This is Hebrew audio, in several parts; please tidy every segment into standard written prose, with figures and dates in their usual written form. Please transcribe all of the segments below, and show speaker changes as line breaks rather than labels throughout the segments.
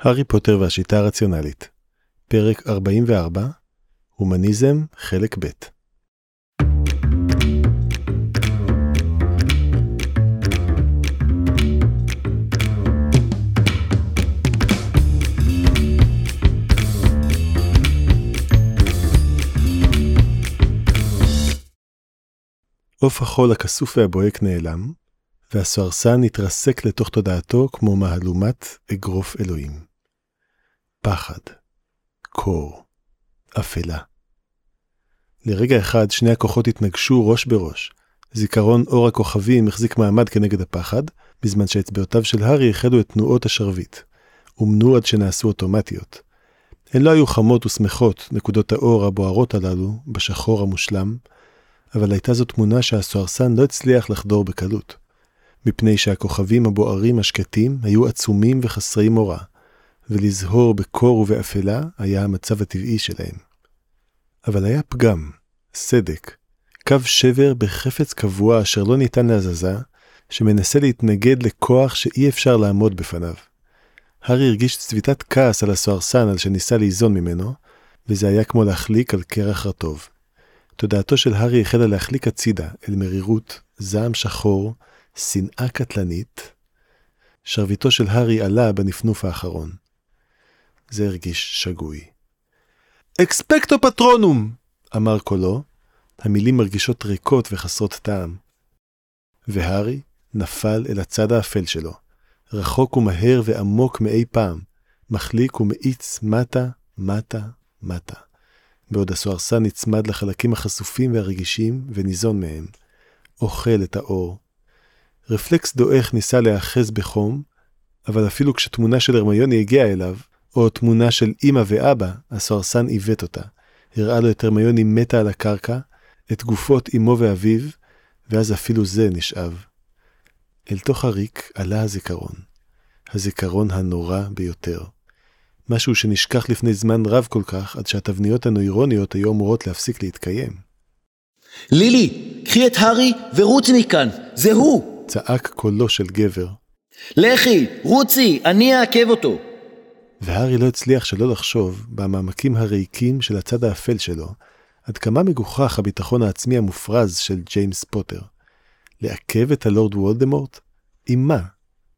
הארי פוטר והשיטה הרציונלית, פרק 44, הומניזם, חלק ב'. עוף החול הכסוף והבוהק נעלם, והסוהרסן התרסק לתוך תודעתו כמו מהלומת אגרוף אלוהים. פחד, קור, אפלה. לרגע אחד שני הכוחות התנגשו ראש בראש. זיכרון אור הכוכבים החזיק מעמד כנגד הפחד, בזמן שהאצבעותיו של הארי החלו את תנועות השרביט, אומנו עד שנעשו אוטומטיות. הן לא היו חמות ושמחות, נקודות האור הבוערות הללו, בשחור המושלם, אבל הייתה זו תמונה שהסוהרסן לא הצליח לחדור בקלות, מפני שהכוכבים הבוערים השקטים היו עצומים וחסרי מורא, ולזהור בקור ובאפלה היה המצב הטבעי שלהם. אבל היה פגם, סדק, קו שבר בחפץ קבוע אשר לא ניתן להזזה, שמנסה להתנגד לכוח שאי אפשר לעמוד בפניו. הארי הרגיש צביטת כעס על הסוהרסן על שניסה ליזון ממנו, וזה היה כמו להחליק על קרח רטוב. תודעתו של הארי החלה להחליק הצידה אל מרירות, זעם שחור, שנאה קטלנית. שרביטו של הארי עלה בנפנוף האחרון. זה הרגיש שגוי. אקספקטו פטרונום! אמר קולו, המילים מרגישות ריקות וחסרות טעם. והארי נפל אל הצד האפל שלו, רחוק ומהר ועמוק מאי פעם, מחליק ומאיץ מטה, מטה, מטה. בעוד הסוהרסן נצמד לחלקים החשופים והרגישים וניזון מהם, אוכל את האור. רפלקס דועך ניסה להאחז בחום, אבל אפילו כשתמונה של הרמיוני הגיעה אליו, או תמונה של אמא ואבא, הסוהרסן עיוות אותה. הראה לו את הרמיוני מתה על הקרקע, את גופות אמו ואביו, ואז אפילו זה נשאב. אל תוך הריק עלה הזיכרון. הזיכרון הנורא ביותר. משהו שנשכח לפני זמן רב כל כך, עד שהתבניות הנוירוניות היו אמורות להפסיק להתקיים.
לילי, קחי את הארי ורוצי מכאן, זה הוא!
צעק קולו של גבר.
לכי, רוצי, אני אעכב אותו.
והארי לא הצליח שלא לחשוב, במעמקים הריקים של הצד האפל שלו, עד כמה מגוחך הביטחון העצמי המופרז של ג'יימס פוטר. לעכב את הלורד וולדמורט? עם מה?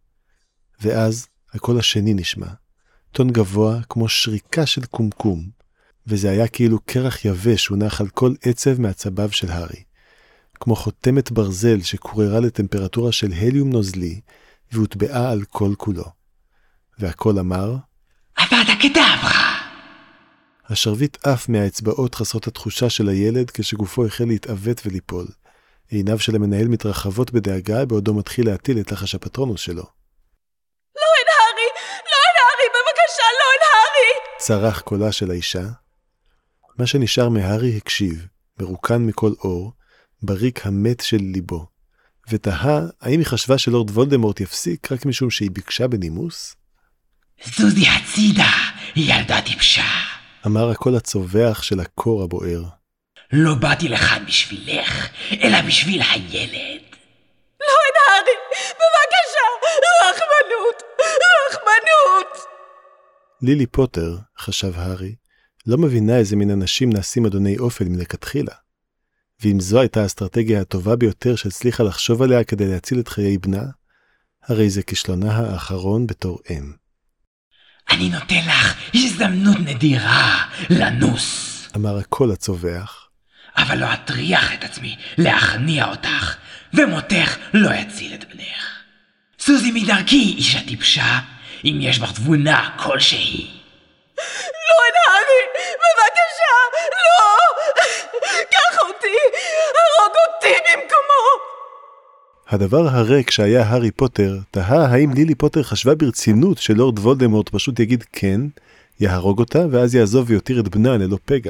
ואז הקול השני נשמע. טון גבוה כמו שריקה של קומקום, וזה היה כאילו קרח יבש שהונח על כל עצב מעצביו של הארי. כמו חותמת ברזל שקוררה לטמפרטורה של הליום נוזלי, והוטבעה על כל כולו. והקול אמר,
אבדה קדברה!
השרביט עף מהאצבעות חסרות התחושה של הילד כשגופו החל להתעוות וליפול. עיניו של המנהל מתרחבות בדאגה בעודו מתחיל להטיל את לחש הפטרונוס שלו.
לא אין הארי! לא אין הארי! בבקשה, לא אין הארי!
צרח קולה של האישה. מה שנשאר מהארי הקשיב, מרוקן מכל אור, בריק המת של ליבו, ותהה האם היא חשבה שלורד וולדמורט יפסיק רק משום שהיא ביקשה בנימוס?
זוזי הצידה, ילדה טיפשה.
אמר הקול הצובח של הקור הבוער.
לא באתי לכאן בשבילך, אלא בשביל הילד.
לא אין הארי! בבקשה! רחמנות! רחמנות!
לילי פוטר, חשב הארי, לא מבינה איזה מין אנשים נעשים אדוני אופל מלכתחילה. ואם זו הייתה האסטרטגיה הטובה ביותר שהצליחה לחשוב עליה כדי להציל את חיי בנה, הרי זה כישלונה האחרון בתור אם.
אני נותן לך הזדמנות נדירה לנוס.
אמר הקול הצובח.
אבל לא אטריח את עצמי להכניע אותך, ומותך לא יציל את בנך. סוזי מדרכי, אישה טיפשה, אם יש בך תבונה כלשהי.
לא אין הארי! בבקשה! לא! קח אותי! הרוג אותי במקומו!
הדבר הריק שהיה הארי פוטר, תהה האם לילי פוטר חשבה ברצינות שלורד וולדמורט פשוט יגיד כן, יהרוג אותה, ואז יעזוב ויותיר את בנה ללא פגע.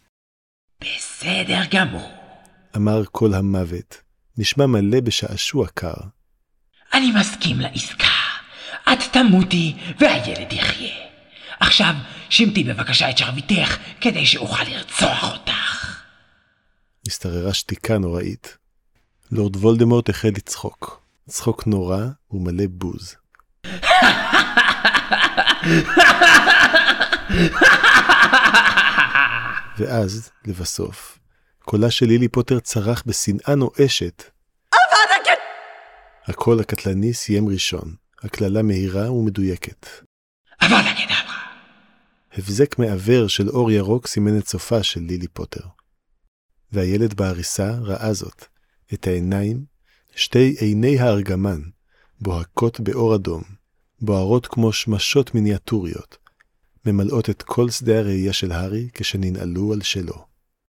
בסדר גמור.
אמר קול המוות, נשמע מלא בשעשוע קר.
אני מסכים לעסקה. את תמותי והילד יחיה. עכשיו שמתי בבקשה את שרביטך כדי שאוכל לרצוח אותך.
השתררה שתיקה נוראית. לורד וולדמורט החל לצחוק. צחוק נורא ומלא בוז. ואז, לבסוף, קולה של לילי פוטר צרח בשנאה נואשת.
אבדה קדברה!
הקול הקטלני סיים ראשון, הכללה מהירה ומדויקת.
אבדה קדברה!
הבזק מעבר של אור ירוק סימן את סופה של לילי פוטר. והילד בעריסה ראה זאת, את העיניים, שתי עיני הארגמן, בוהקות באור אדום, בוערות כמו שמשות מיניאטוריות, ממלאות את כל שדה הראייה של הארי כשננעלו על שלו.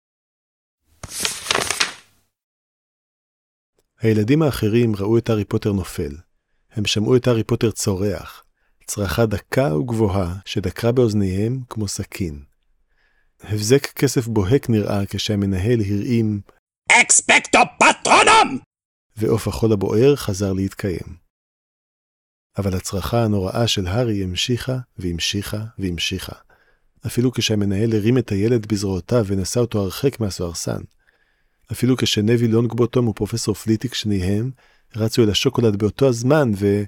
הילדים האחרים ראו את הארי פוטר נופל. הם שמעו את הארי פוטר צורח, צרחה דקה וגבוהה שדקרה באוזניהם כמו סכין. הבזק כסף בוהק נראה כשהמנהל הרעים
אקספקטו פטרונום!
ועוף החול הבוער חזר להתקיים. אבל הצרחה הנוראה של הארי המשיכה והמשיכה והמשיכה. אפילו כשהמנהל הרים את הילד בזרועותיו ונשא אותו הרחק מהסוהרסן. אפילו כשנבי לונגבוטום ופרופסור פליטיק שניהם רצו אל השוקולד באותו הזמן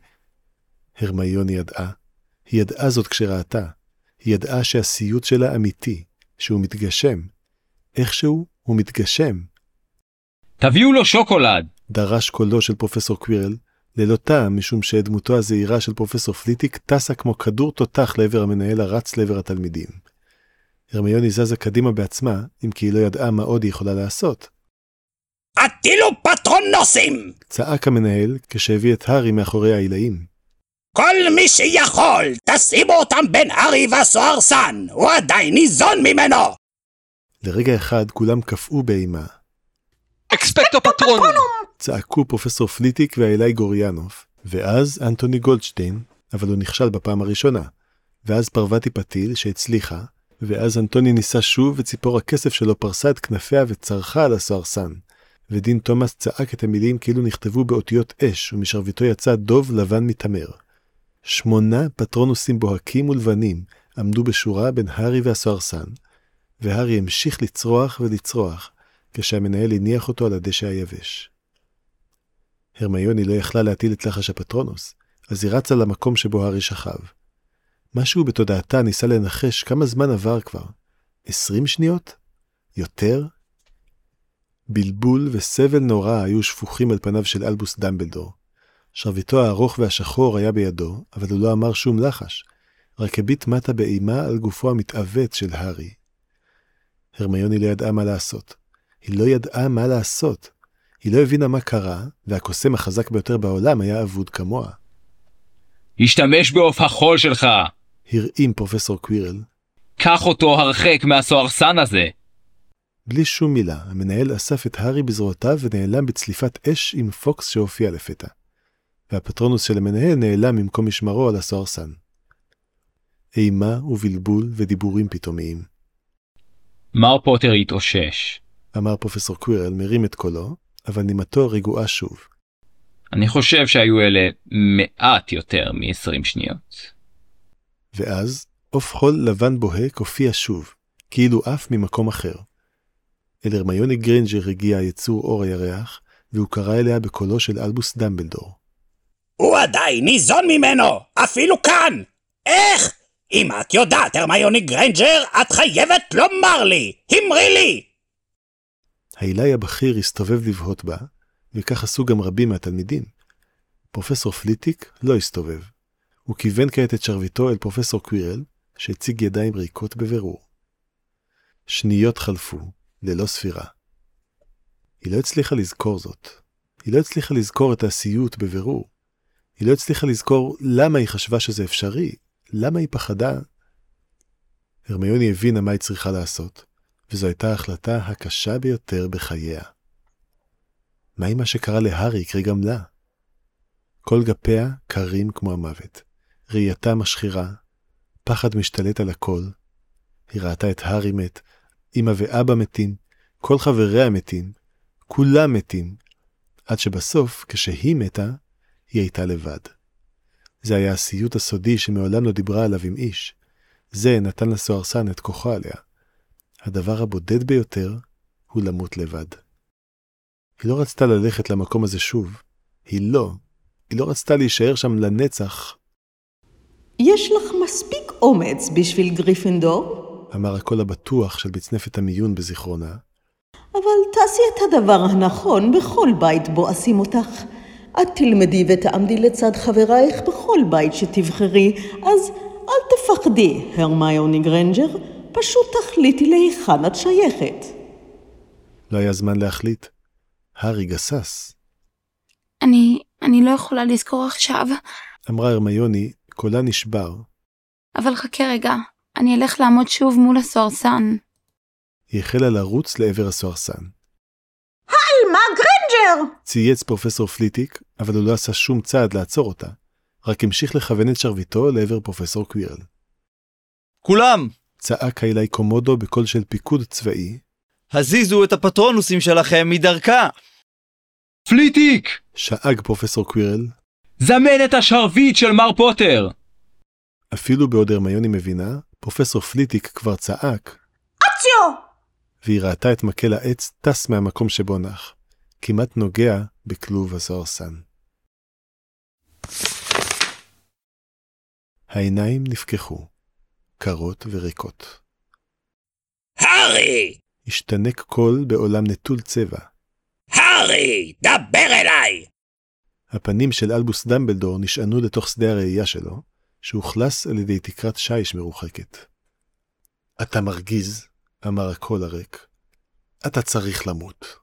הרמיוני ידעה. היא ידעה זאת כשראתה. היא ידעה שהסיוט שלה אמיתי, שהוא מתגשם. איכשהו הוא מתגשם.
תביאו לו שוקולד!
דרש קולו של פרופסור קווירל, ללא טעם משום שדמותו הזהירה של פרופסור פליטיק טסה כמו כדור תותח לעבר המנהל הרץ לעבר התלמידים. הרמיוני זזה קדימה בעצמה, אם כי היא לא ידעה מה עוד היא יכולה לעשות.
אטילו פטרונוסים!
צעק המנהל כשהביא את הארי מאחורי העילאים.
כל מי שיכול, תשימו אותם בין הארי והסוהרסן, הוא עדיין ניזון ממנו!
לרגע אחד כולם קפאו באימה.
אקספקטו פטרונום!
צעקו פרופסור פליטיק והעילאי גוריאנוף, ואז אנטוני גולדשטיין, אבל הוא נכשל בפעם הראשונה, ואז פרווטי פתיל שהצליחה, ואז אנטוני ניסה שוב וציפור הכסף שלו פרסה את כנפיה וצרחה על הסוהרסן, ודין תומאס צעק את המילים כאילו נכתבו באותיות אש, ומשרביתו יצא דוב לבן מתמר. 8 פטרונוסים בוהקים ולבנים עמדו בשורה בין הארי והסוהרסן, והארי המשיך לצרוח ולצרוח, כשהמנהל הניח אותו על הדשא היבש. הרמיוני לא יכלה להטיל את לחש הפטרונוס, אז היא רצה למקום שבו הארי שכב. משהו בתודעתה ניסה לנחש כמה זמן עבר כבר. 20 שניות? יותר? בלבול וסבל נורא היו שפוכים על פניו של אלבוס דמבלדור. שרביטו הארוך והשחור היה בידו, אבל הוא לא אמר שום לחש, רק הביט מטה באימה על גופו המתעוות של הארי. הרמיוני לא ידעה מה לעשות. היא לא ידעה מה לעשות. היא לא הבינה מה קרה, והקוסם החזק ביותר בעולם היה אבוד כמוה.
השתמש בעוף החול שלך!
הרעים פרופסור קווירל.
קח אותו הרחק מהסוהרסן הזה!
בלי שום מילה, המנהל אסף את הארי בזרועותיו ונעלם בצליפת אש עם פוקס שהופיע לפתע. והפטרונוס של המנהל נעלם ממקום משמרו על הסוהרסן. אימה ובלבול ודיבורים פתאומיים.
מר פוטר התאושש.
אמר פרופסור קווירל מרים את קולו, אבל נימתו רגועה שוב.
אני חושב שהיו אלה מעט יותר מ-20 שניות.
ואז עוף חול לבן בוהק הופיע שוב, כאילו אף ממקום אחר. אל הרמיוני גריינג'ר הגיע יצור אור הירח, והוא קרא אליה בקולו של אלבוס דמבלדור.
הוא עדיין ניזון ממנו, אפילו כאן! איך? אם את יודעת, הרמיוני גריינג'ר, את חייבת לומר לי! אמרי לי!
העילאי הבכיר הסתובב לבהות בה, וכך עשו גם רבים מהתלמידים. פרופסור פליטיק לא הסתובב. הוא כיוון כעת את שרביטו אל פרופסור קווירל, שהציג ידיים ריקות בבירור. שניות חלפו, ללא ספירה. היא לא הצליחה לזכור זאת. היא לא הצליחה לזכור את הסיוט בבירור. היא לא הצליחה לזכור למה היא חשבה שזה אפשרי, למה היא פחדה. הרמיוני הבינה מה היא צריכה לעשות, וזו הייתה ההחלטה הקשה ביותר בחייה. מה עם מה שקרה להארי יקרה גם לה? כל גפיה קרים כמו המוות, ראייתה משחירה, פחד משתלט על הכל. היא ראתה את הארי מת, אמא ואבא מתים, כל חבריה מתים, כולם מתים, עד שבסוף, כשהיא מתה, היא הייתה לבד. זה היה הסיוט הסודי שמעולם לא דיברה עליו עם איש. זה נתן לסוהרסן את כוחו עליה. הדבר הבודד ביותר הוא למות לבד. היא לא רצתה ללכת למקום הזה שוב. היא לא רצתה להישאר שם לנצח.
יש לך מספיק אומץ בשביל גריפינדור?
אמר הקול הבטוח של מצנפת המיון בזיכרונה.
אבל תעשי את הדבר הנכון בכל בית בו אשים אותך. את תלמדי ותעמדי לצד חברייך בכל בית שתבחרי, אז אל תפחדי, הרמיוני גרנג'ר, פשוט תחליטי להיכן את שייכת.
לא היה זמן להחליט. הארי גסס.
אני לא יכולה לזכור עכשיו.
אמרה הרמיוני, קולה נשבר.
אבל חכה רגע, אני אלך לעמוד שוב מול הסוהרסן.
היא החלה לרוץ לעבר הסוהרסן.
מה גרנג'ר?
צייץ פרופסור פליטיק, אבל הוא לא עשה שום צעד לעצור אותה, רק המשיך לכוון את שרביטו לעבר פרופסור קווירל.
כולם!
צעק האילי קומודו בקול של פיקוד צבאי.
הזיזו את הפטרונוסים שלכם מדרכה!
פליטיק!
שאג פרופסור קווירל.
זמן את השרביט של מר פוטר!
אפילו בעוד הרמיוני מבינה, פרופסור פליטיק כבר צעק.
אציו!
והיא ראתה את מקל העץ טס מהמקום שבו נח, כמעט נוגע בכלוב הסוהרסן. העיניים נפקחו, קרות וריקות.
הארי!
השתנק קול בעולם נטול צבע.
הארי! דבר אליי!
הפנים של אלבוס דמבלדור נשענו לתוך שדה הראייה שלו, שהוכלס על ידי תקרת שיש מרוחקת. אתה מרגיז, אמר הקול הריק. אתה צריך למות.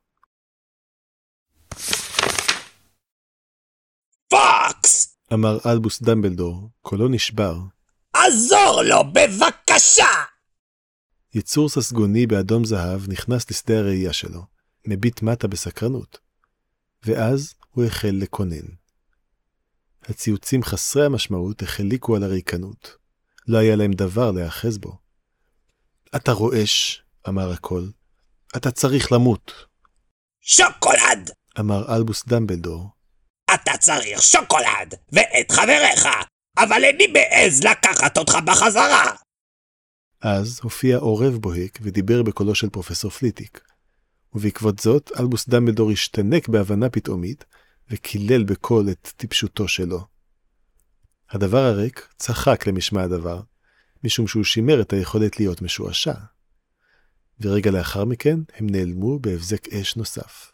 פוקס!
אמר אלבוס דמבלדור, קולו נשבר.
עזור לו, בבקשה!
יצור ססגוני באדום זהב נכנס לשדה הראייה שלו, מביט מטה בסקרנות. ואז הוא החל לקונן. הציוצים חסרי המשמעות החליקו על הריקנות. לא היה להם דבר להאחז בו. אתה רועש, אמר הקול. אתה צריך למות.
שוקולד!
אמר אלבוס דמבלדור.
אתה צריך שוקולד, ואת חבריך, אבל איני מעז לקחת אותך בחזרה.
אז הופיע עורב בוהק ודיבר בקולו של פרופסור פליטיק. ובעקבות זאת, אלבוס דמבלדור השתנק בהבנה פתאומית, וקילל בקול את טיפשותו שלו. הדבר הריק צחק למשמע הדבר, משום שהוא שימר את היכולת להיות משועשע. ורגע לאחר מכן הם נעלמו בהבזק אש נוסף.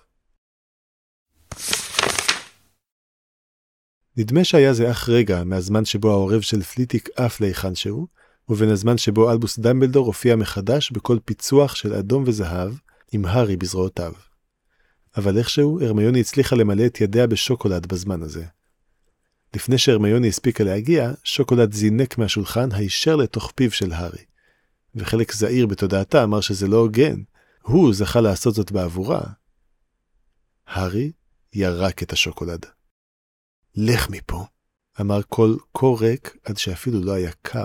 נדמה שהיה זה אך רגע מהזמן שבו העורב של פליטיק עף להיכן שהוא, ובין הזמן שבו אלבוס דמבלדור הופיע מחדש בכל פיצוח של אדום וזהב, עם הארי בזרועותיו. אבל איכשהו, הרמיוני הצליחה למלא את ידיה בשוקולד בזמן הזה. לפני שהרמיוני הספיקה להגיע, שוקולד זינק מהשולחן הישר לתוך פיו של הארי. וחלק זעיר בתודעתה אמר שזה לא הוגן. הוא זכה לעשות זאת בעבורה. הארי ירק את השוקולד. לך מפה, אמר קול כה ריק עד שאפילו לא היה קר.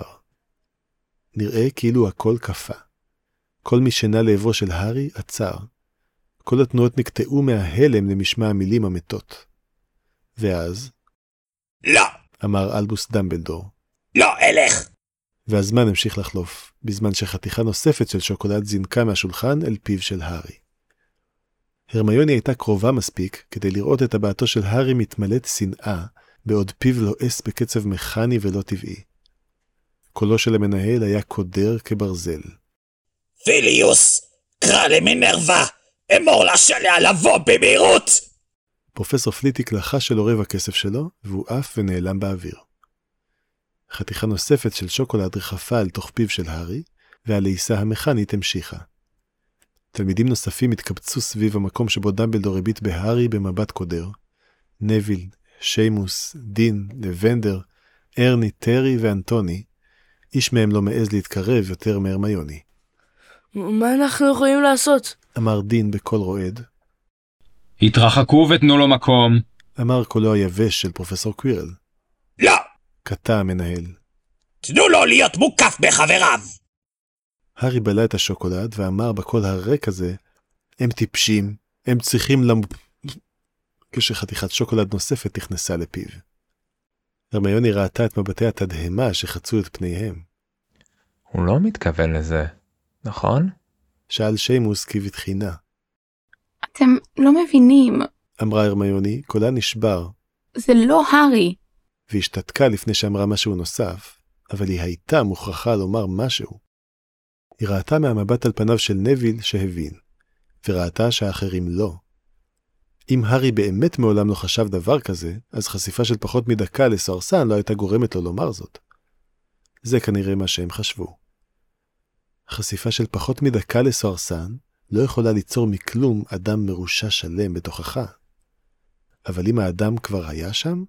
נראה כאילו הכל קפה. כל מי שנע לעברו של הארי עצר. כל התנועות נקטעו מההלם למשמע המילים המתות. ואז...
לא!
אמר אלבוס דמבלדור.
לא אלך!
והזמן המשיך לחלוף, בזמן שחתיכה נוספת של שוקולד זינקה מהשולחן אל פיו של הארי. הרמיוני הייתה קרובה מספיק כדי לראות את הבעתו של הארי מתמלאת שנאה, בעוד פיו לועס בקצב מכני ולא טבעי. קולו של המנהל היה קודר כברזל.
פיליוס, קרא למינרווה, אמור לשליה לבוא במהירות!
פרופסור פליטיק לחש של עורב הכסף שלו, והוא עף ונעלם באוויר. חתיכה נוספת של שוקולד רחפה אל תוך פיו של הארי, והלעיסה המכנית המשיכה. תלמידים נוספים התקבצו סביב המקום שבו דמבלדור הביט בהארי במבט קודר. נביל, שיימוס, דין, לבנדר, ארני, טרי ואנטוני. איש מהם לא מעז להתקרב יותר מהרמיוני.
מה אנחנו יכולים לעשות?
אמר דין בקול רועד.
התרחקו ותנו לו מקום.
אמר קולו היבש של פרופסור קווירל.
לא!
קטע המנהל.
תנו לו להיות מוקף בחבריו!
הארי בלע את השוקולד ואמר בקול הריק הזה, הם טיפשים, הם צריכים כשחתיכת שוקולד נוספת נכנסה לפיו. הרמיוני ראתה את מבטי התדהמה שחצו את פניהם.
הוא לא מתכוון לזה, נכון?
שאל שיימוס כבתחינה.
אתם לא מבינים.
אמרה הרמיוני, קולה נשבר.
זה לא הארי.
והשתתקה לפני שאמרה משהו נוסף. אבל היא הייתה מוכרחה לומר משהו. היא ראתה מהמבט על פניו של נביל שהבין, וראתה שהאחרים לא. אם הארי באמת מעולם לא חשב דבר כזה, אז חשיפה של פחות מדקה לסוהרסן לא הייתה גורמת לו לומר זאת. זה כנראה מה שהם חשבו. חשיפה של פחות מדקה לסוהרסן לא יכולה ליצור מכלום אדם מרושע שלם בתוכחה. אבל אם האדם כבר היה שם?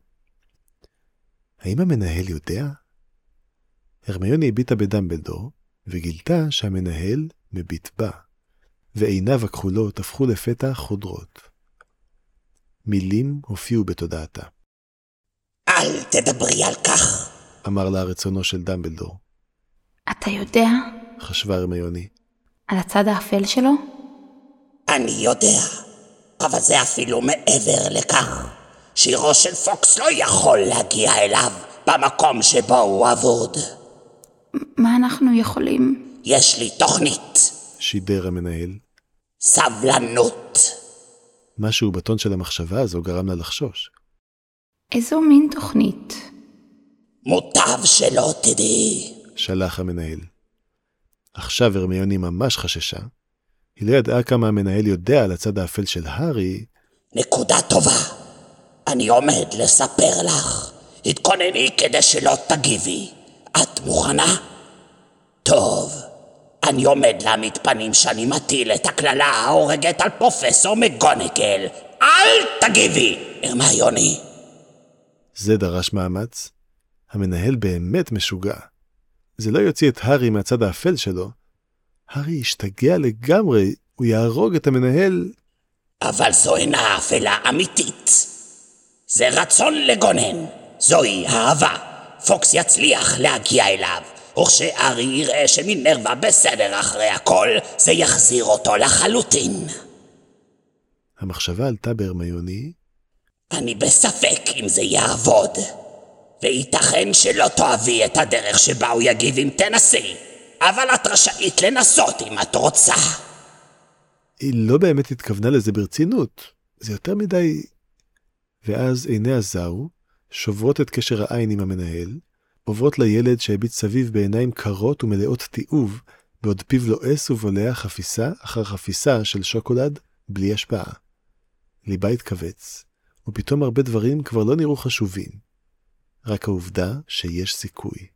האם המנהל יודע? הרמיוני הביטה בדמבלדור, וגילתה שהמנהל מביט בה, ועיניו הכחולות הפכו לפתע חודרות. מילים הופיעו בתודעתה.
אל תדברי על כך,
אמר לה רצונו של דמבלדור.
אתה יודע?
חשבה הרמיוני.
על הצד האפל שלו?
אני יודע, אבל זה אפילו מעבר לכך. שירו של פוקס לא יכול להגיע אליו במקום שבו הוא עבוד.
מה אנחנו יכולים?
יש לי תוכנית.
שידר המנהל.
סבלנות.
משהו בטון של המחשבה הזו גרם לה לחשוש.
איזו מין תוכנית?
מוטב שלא תדעי.
שלח המנהל. עכשיו הרמיוני ממש חששה. היא לא ידעה כמה המנהל יודע על הצד האפל של הארי.
נקודה טובה. אני עומד לספר לך. התכונני כדי שלא תגיבי. את מוכנה? טוב. אני עומד להעמיד פנים שאני מטיל את הכללה ההורגת על פרופסור מגונגל. אל תגיבי, הרמיוני.
זה דרש מאמץ. המנהל באמת משוגע. זה לא יוציא את הארי מהצד האפל שלו. הארי ישתגע לגמרי, הוא יהרוג את המנהל.
אבל זו אינה אפלה אמיתית. זה רצון לגונן. זוהי אהבה. פוקס יצליח להגיע אליו. וכשארי יראה שמינרווה בסדר אחרי הכל, זה יחזיר אותו לחלוטין.
המחשבה עלתה בהרמיוני.
אני בספק אם זה יעבוד. וייתכן שלא תאהבי את הדרך שבה הוא יגיב אם תנסי. אבל את רשאית לנסות אם את רוצה.
היא לא באמת התכוונה לזה ברצינות. זה יותר מדי. ואז עיניה זהו, שוברות את קשר העין עם המנהל, עוברות לילד שהביט סביב בעיניים קרות ומלאות תיעוב, בעוד פיו לועס ובולע חפיסה אחר חפיסה של שוקולד בלי השפעה. ליבה התכווץ, ופתאום הרבה דברים כבר לא נראו חשובים. רק העובדה שיש סיכוי.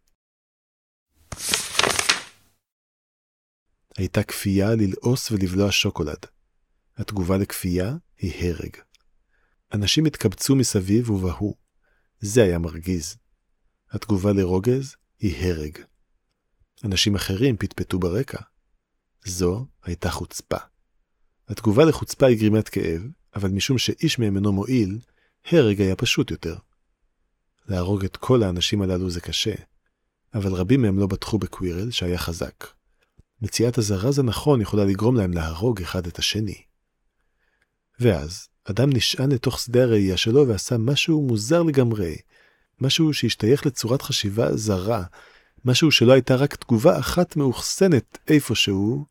הייתה כפייה ללעוס ולבלוע שוקולד. התגובה לכפייה היא הרג. אנשים התקבצו מסביב ובהו. זה היה מרגיז. התגובה לרוגז היא הרג. אנשים אחרים פטפטו ברקע. זו הייתה חוצפה. התגובה לחוצפה היא גרימת כאב, אבל משום שאיש מהם אינו מועיל, הרג היה פשוט יותר. להרוג את כל האנשים הללו זה קשה, אבל רבים מהם לא בטחו בקווירל שהיה חזק. מציאת הזרז הנכון יכולה לגרום להם להרוג אחד את השני. ואז אדם נשען לתוך שדה הראייה שלו ועשה משהו מוזר לגמרי, משהו שהשתייך לצורת חשיבה זרה, משהו שלא הייתה רק תגובה אחת מאוחסנת איפשהו.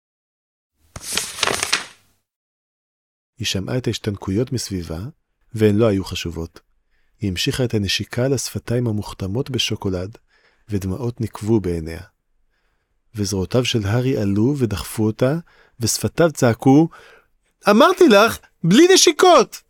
היא שמעה את ההשתנקויות מסביבה, והן לא היו חשובות. היא המשיכה את הנשיקה על השפתיים המוכתמות בשוקולד, ודמעות נקבו בעיניה. וזרועותיו של הארי עלו ודחפו אותה, ושפתיו צעקו, אמרתי לך, בלי נשיקות!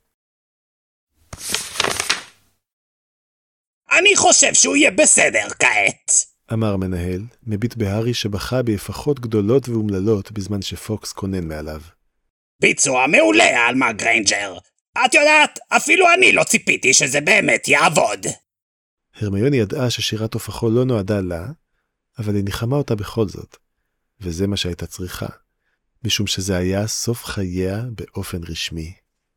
אני חושב שהוא יהיה בסדר כעת,
אמר מנהל, מביט בהארי שבכה ביפחות גדולות ואומללות בזמן שפוקס קונן מעליו.
ביצוע מעולה, אלמה גריינג'ר. את יודעת, אפילו אני לא ציפיתי שזה באמת יעבוד.
הרמיוני ידעה ששירת הופכו לא נועדה לה, אבל היא ניחמה אותה בכל זאת, וזה מה שהייתה צריכה, משום שזה היה סוף חייה באופן רשמי.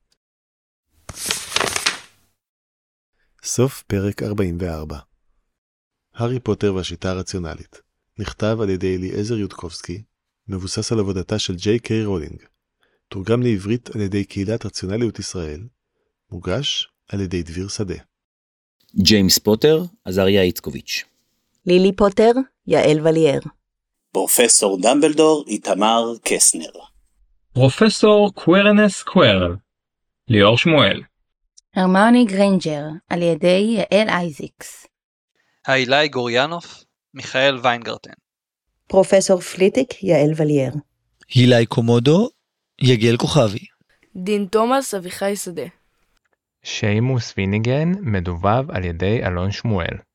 סוף פרק 44. הארי פוטר והשיטה הרציונלית, נכתב על ידי אליעזר יודקובסקי, מבוסס על עבודתה של ג'יי קיי רולינג, תורגם לעברית על ידי קהילת רציונליות ישראל, מוגש על ידי דביר שדה.
ג'יימס פוטר, עזריה איצקוביץ'.
לילי פוטר, יעל וליאר.
פרופסור דמבלדור, איתמר קסנר.
פרופסור קווירנס קווירל, ליאור שמואל.
הרמיוני גריינג'ר, על ידי יעל אייזיקס.
אילי גוריאנוף,
מיכאל ויינגרטן.
פרופסור פליטיק, יעל וליאר.
הילי קומודו, יגל כוכבי.
דין תומאס, אביחי שדה.
שיימוס ויניגן, מדובב על ידי אלון שמואל.